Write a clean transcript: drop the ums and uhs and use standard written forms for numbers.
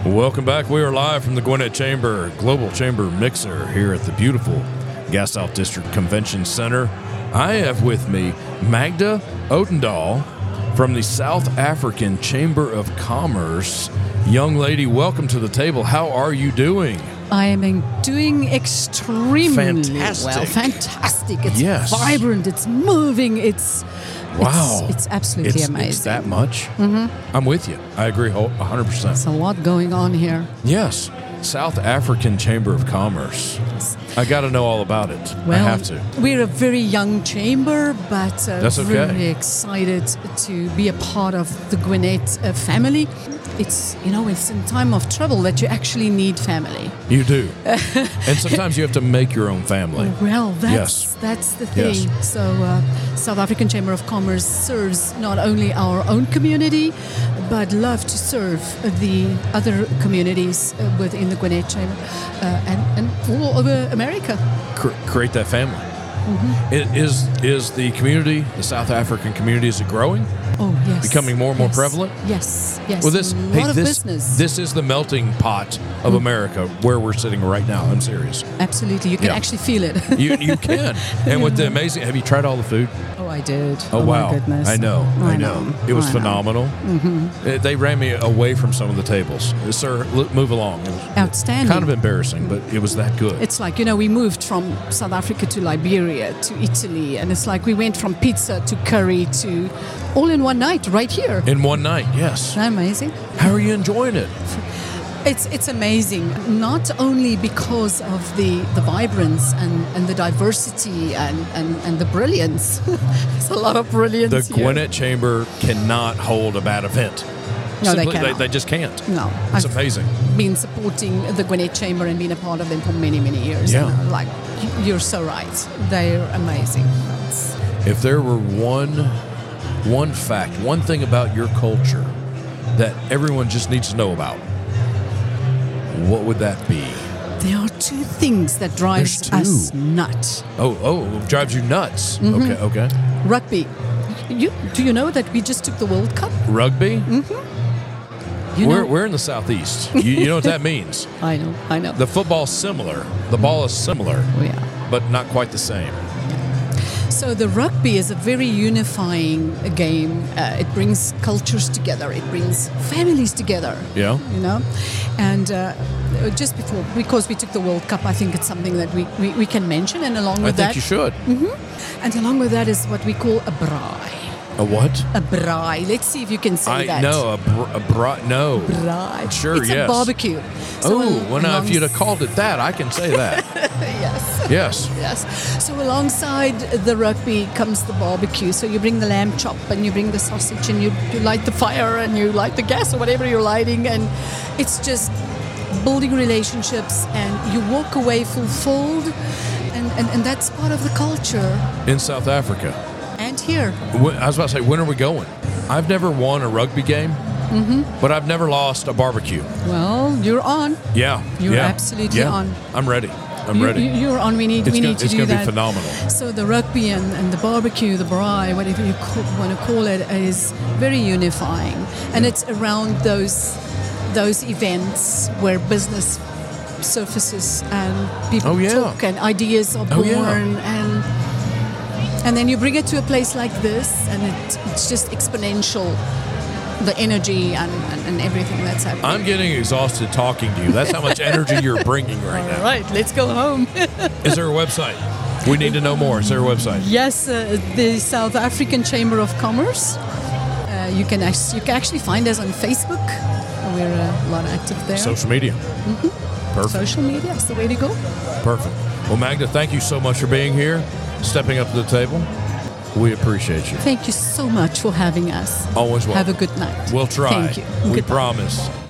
Welcome back. We are live from the Gwinnett Chamber Global Chamber Mixer here at the beautiful Gas South District Convention Center. I have with me Magda Odendaal from the South African Chamber of Commerce. Young lady, welcome to the table. How are you doing? I am doing extremely Fantastic. well. Fantastic. It's Yes. vibrant. It's moving. Wow. It's absolutely amazing. It's that much? Mm-hmm. I'm with you. I agree 100%. There's a lot going on here. Yes. South African Chamber of Commerce. I got to know all about it. I have to. We're a very young chamber, but That's okay. really excited to be a part of the Gwinnett family. It's in time of trouble that you actually need family. You do. And sometimes you have to make your own family. Well, Yes. that's the thing. Yes. So South African Chamber of Commerce serves not only our own community, but love to serve the other communities within the Gwinnett Chamber and all over America. Create that family. Mm-hmm. Is the community, the South African community, is it growing? Oh, yes. Becoming more and more Yes. prevalent? Yes. Well, a lot of business. This is the melting pot of America where we're sitting right now. I'm serious. Absolutely. You can Yeah. actually feel it. You can. And with the amazing, have you tried all the food? Oh, I did. Oh, wow. My goodness. I know. It was I know. phenomenal. Mm-hmm. They ran me away from some of the tables. Sir, move along. It was Outstanding. kind of embarrassing, but it was that good. It's like, we moved from South Africa to Liberia to Italy, and it's like we went from pizza to curry to all in one night right here. In one night, yes. Isn't that amazing? How are you enjoying it? It's amazing, not only because of the vibrance and the diversity and the brilliance. There's a lot of brilliance The here. Gwinnett Chamber cannot hold a bad event. No, they Simply, cannot. They just can't. No. It's I've amazing. been supporting the Gwinnett Chamber and been a part of them for many, many years. Yeah. And, you're so right. They're amazing. If there were one fact, one thing about your culture that everyone just needs to know about, what would that be? There are two things that drives There's two. us nuts. Oh, it drives you nuts. Mm-hmm. Okay. Rugby. Do you know that we just took the World Cup? Rugby? You know? We're in the Southeast. You know what that means? I know. The football's similar. The ball is similar, Oh, yeah. but not quite the same. So the rugby is a very unifying game. It brings cultures together. It brings families together. Yeah. And just because we took the World Cup, I think it's something that we can mention. And along I with think that, you should. and along with that is what we call a braai. A what? A braai. Let's see if you can say that. No, no. Braai. Sure, it's yes. a barbecue. If you'd have called it that, I can say that. Yes. Yes. So alongside the rugby comes the barbecue. So you bring the lamb chop and you bring the sausage and you light the fire and you light the gas or whatever you're lighting, and it's just building relationships and you walk away fulfilled, and that's part of the culture. In South Africa. And here. I was about to say, when are we going? I've never won a rugby game, but I've never lost a barbecue. Well, you're on. Yeah. You're yeah, absolutely yeah. on. I'm ready. I'm ready. You're on. We need to do It's going to be phenomenal. So the rugby and the barbecue, the braai, whatever you want to call it, is very unifying, and it's around those events where business surfaces and people talk and ideas are born, and then you bring it to a place like this, and it's just exponential. The energy and everything that's happening. I'm getting exhausted talking to you. That's how much energy you're bringing right now. All right, let's go home. Is there a website? We need to know more. Is there a website? Yes, the South African Chamber of Commerce. You can actually find us on Facebook. We're a lot active there. Social media. Perfect. Social media is the way to go. Perfect. Well, Magda, thank you so much for being here, stepping up to the table. We appreciate you. Thank you so much for having us. Always welcome. Have a good night. We'll try. Thank you. We Goodbye. promise.